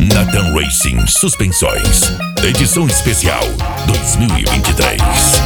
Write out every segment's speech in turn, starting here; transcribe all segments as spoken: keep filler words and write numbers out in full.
Nathan Racing Suspensões, edição especial dois mil e vinte e três.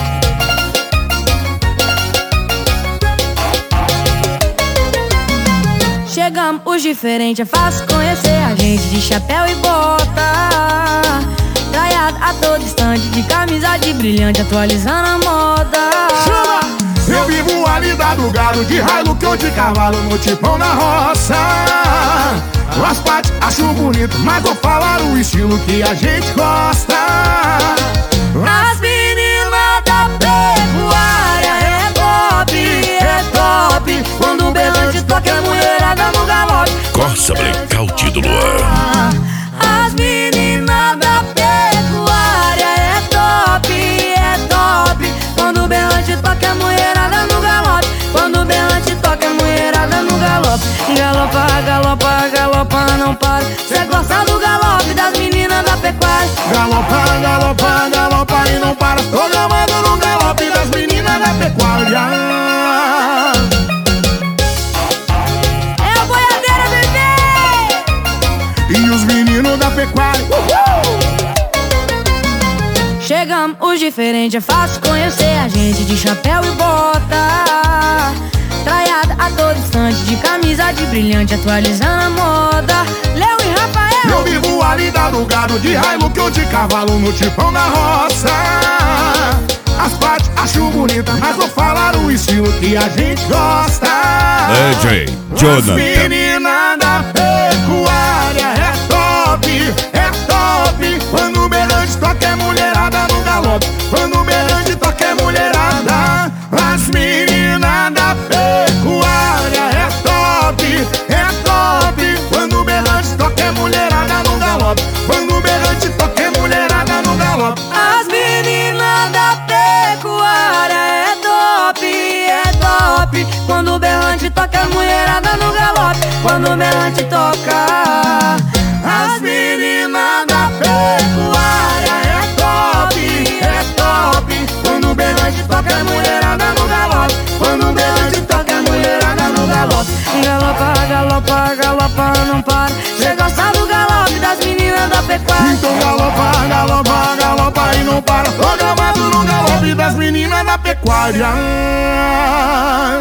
Chegamos os diferentes, é fácil conhecer a gente de chapéu e bota, traiado a todo instante, de camisa de brilhante, atualizando a moda. Chama! Eu vivo a vida do galo, de Hilux ou de cavalo, no tipão na roça. As partes acho bonito, mas vou falar o estilo que a gente gosta. As meninas da pecuária é top, é top. Quando o berrante toca a mulherada no galope. Corsa Blackout do Luan. As meninas da pecuária é top, é top. Quando o berrante toca a mulherada no galope. Quando o berrante toca a mulherada no galope. Galopa, galopa, galopa, não para. Cê gosta do galope das meninas da pecuária. Galopa, galopa, galopa e não para. Tô gamando no galope das meninas da pecuária. É a boiadeira, bebê! E os meninos da pecuária. Uhul! Chegamos os diferentes, é fácil conhecer a gente de chapéu e bota, traiada a todo instante, de camisa de brilhante, atualizando a moda. Léo e Rafael. Eu vivo a vida do gado, de Hilux ou de cavalo, no tipão da roça. As partes acho bonita, mas vou falar o estilo que a gente gosta. D J As Jonathan. meninas da pecuária é top, é top. Quando o berrante toca é mulherada no galope. Quando o berrante toca é mulherada. As meninas da pecuária é top, é top. Quando o berrante toca é mulherada no galope. Quando o berrante toca é mulherada no galope. As meninas da pecuária é top, é top. Quando o berrante toca a mulherada no galope. Quando o berrante toca. As meninas da pecuária é top, é top. Quando o berrante toca a mulherada no galope. Quando o berrante toca a mulherada no galope. Galopa, galopa, galopa, não para. Cê gosta do galope das meninas da pecuária. Então galopa, galopa, galopa e não para. Tô gamado no galope das meninas da pecuária.